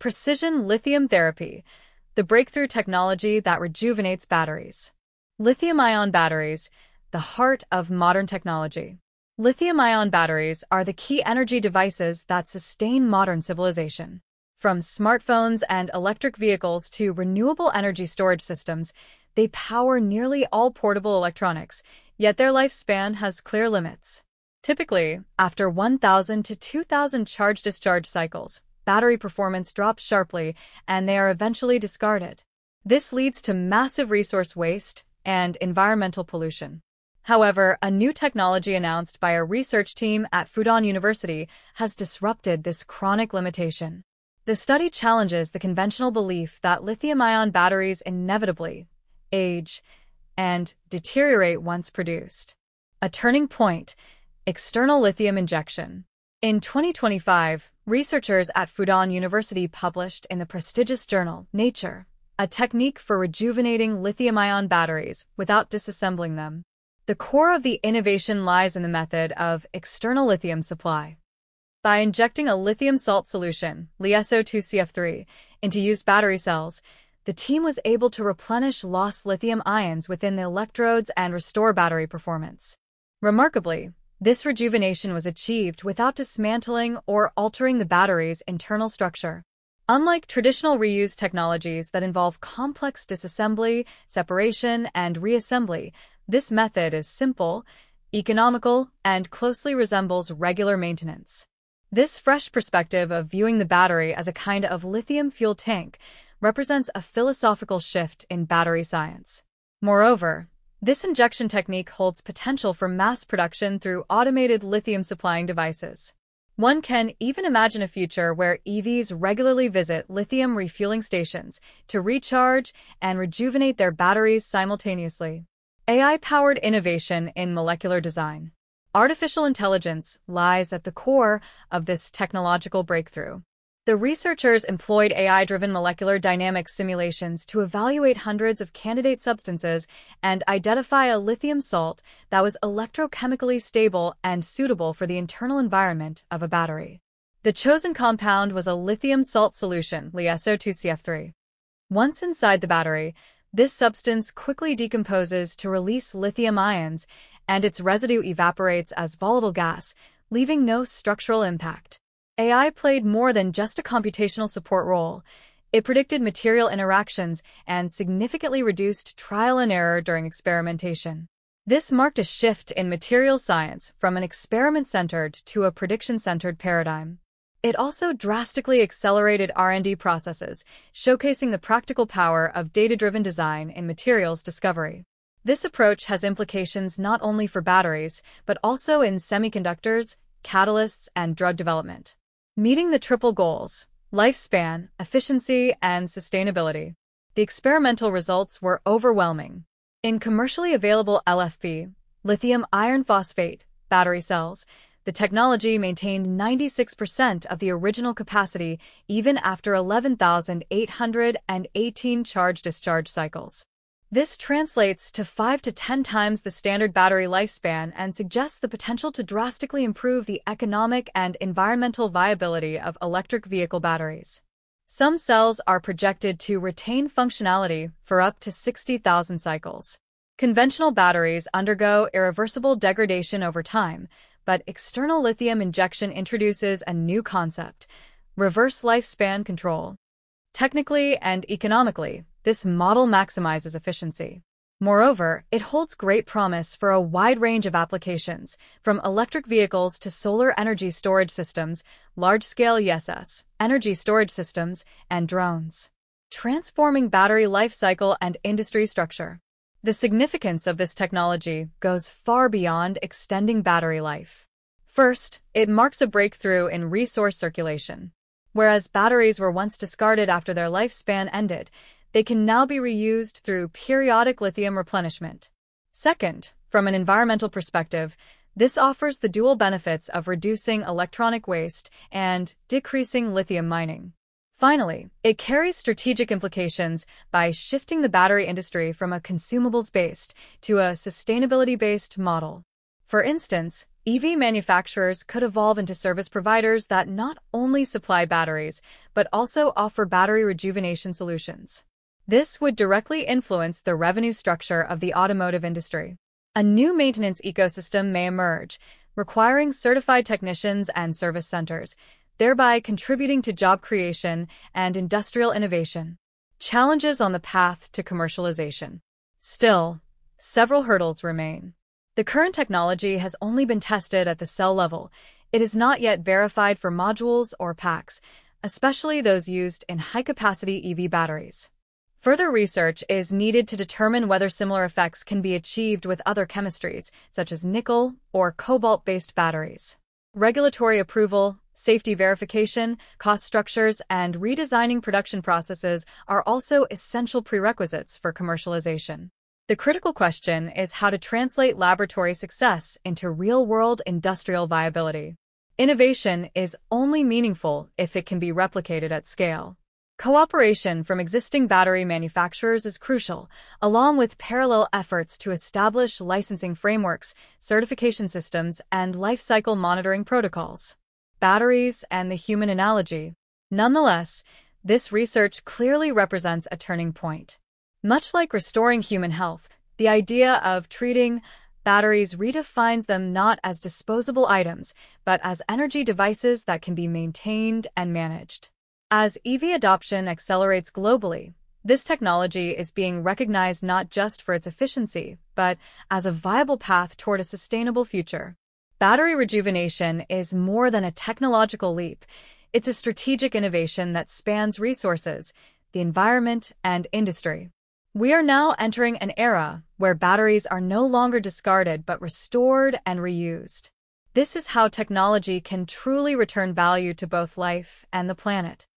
Precision lithium therapy, the breakthrough technology that rejuvenates batteries. Lithium-ion batteries, the heart of modern technology. Lithium-ion batteries are the key energy devices that sustain modern civilization. From smartphones and electric vehicles to renewable energy storage systems, they power nearly all portable electronics, yet their lifespan has clear limits. Typically, after 1,000 to 2,000 charge-discharge cycles, battery performance drops sharply and they are eventually discarded. This leads to massive resource waste and environmental pollution. However, a new technology announced by a research team at Fudan University has disrupted this chronic limitation. The study challenges the conventional belief that lithium-ion batteries inevitably age and deteriorate once produced. A turning point: external lithium injection. In 2025, researchers at Fudan University published in the prestigious journal Nature a technique for rejuvenating lithium-ion batteries without disassembling them. The core of the innovation lies in the method of external lithium supply. By injecting a lithium salt solution, LiSO2CF3, into used battery cells, the team was able to replenish lost lithium ions within the electrodes and restore battery performance. Remarkably, this rejuvenation was achieved without dismantling or altering the battery's internal structure. Unlike traditional reuse technologies that involve complex disassembly, separation, and reassembly, this method is simple, economical, and closely resembles regular maintenance. This fresh perspective of viewing the battery as a kind of lithium fuel tank represents a philosophical shift in battery science. Moreover, this injection technique holds potential for mass production through automated lithium supplying devices. One can even imagine a future where EVs regularly visit lithium refueling stations to recharge and rejuvenate their batteries simultaneously. AI-powered innovation in molecular design. Artificial intelligence lies at the core of this technological breakthrough. The researchers employed AI-driven molecular dynamics simulations to evaluate hundreds of candidate substances and identify a lithium salt that was electrochemically stable and suitable for the internal environment of a battery. The chosen compound was a lithium salt solution, LiSO2CF3. Once inside the battery, this substance quickly decomposes to release lithium ions, and its residue evaporates as volatile gas, leaving no structural impact. AI played more than just a computational support role. It predicted material interactions and significantly reduced trial and error during experimentation. This marked a shift in materials science from an experiment-centered to a prediction-centered paradigm. It also drastically accelerated R&D processes, showcasing the practical power of data-driven design in materials discovery. This approach has implications not only for batteries, but also in semiconductors, catalysts, and drug development. Meeting the triple goals: lifespan, efficiency, and sustainability. The experimental results were overwhelming. In commercially available LFP, lithium iron phosphate, battery cells, the technology maintained 96% of the original capacity even after 11,818 charge-discharge cycles. This translates to 5 to 10 times the standard battery lifespan and suggests the potential to drastically improve the economic and environmental viability of electric vehicle batteries. Some cells are projected to retain functionality for up to 60,000 cycles. Conventional batteries undergo irreversible degradation over time, but external lithium injection introduces a new concept: reverse lifespan control. Technically and economically, this model maximizes efficiency. Moreover, it holds great promise for a wide range of applications, from electric vehicles to solar energy storage systems, large-scale ESS, energy storage systems, and drones. Transforming battery life cycle and industry structure. The significance of this technology goes far beyond extending battery life. First, it marks a breakthrough in resource circulation. Whereas batteries were once discarded after their lifespan ended, they can now be reused through periodic lithium replenishment. Second, from an environmental perspective, this offers the dual benefits of reducing electronic waste and decreasing lithium mining. Finally, it carries strategic implications by shifting the battery industry from a consumables-based to a sustainability-based model. For instance, EV manufacturers could evolve into service providers that not only supply batteries, but also offer battery rejuvenation solutions. This would directly influence the revenue structure of the automotive industry. A new maintenance ecosystem may emerge, requiring certified technicians and service centers, thereby contributing to job creation and industrial innovation. Challenges on the path to commercialization. Still, several hurdles remain. The current technology has only been tested at the cell level. It is not yet verified for modules or packs, especially those used in high-capacity EV batteries. Further research is needed to determine whether similar effects can be achieved with other chemistries, such as nickel or cobalt-based batteries. Regulatory approval, safety verification, cost structures, and redesigning production processes are also essential prerequisites for commercialization. The critical question is how to translate laboratory success into real-world industrial viability. Innovation is only meaningful if it can be replicated at scale. Cooperation from existing battery manufacturers is crucial, along with parallel efforts to establish licensing frameworks, certification systems, and life cycle monitoring protocols. Batteries and the human analogy. Nonetheless, this research clearly represents a turning point. Much like restoring human health, the idea of treating batteries redefines them not as disposable items, but as energy devices that can be maintained and managed. As EV adoption accelerates globally, this technology is being recognized not just for its efficiency, but as a viable path toward a sustainable future. Battery rejuvenation is more than a technological leap. It's a strategic innovation that spans resources, the environment, and industry. We are now entering an era where batteries are no longer discarded but restored and reused. This is how technology can truly return value to both life and the planet.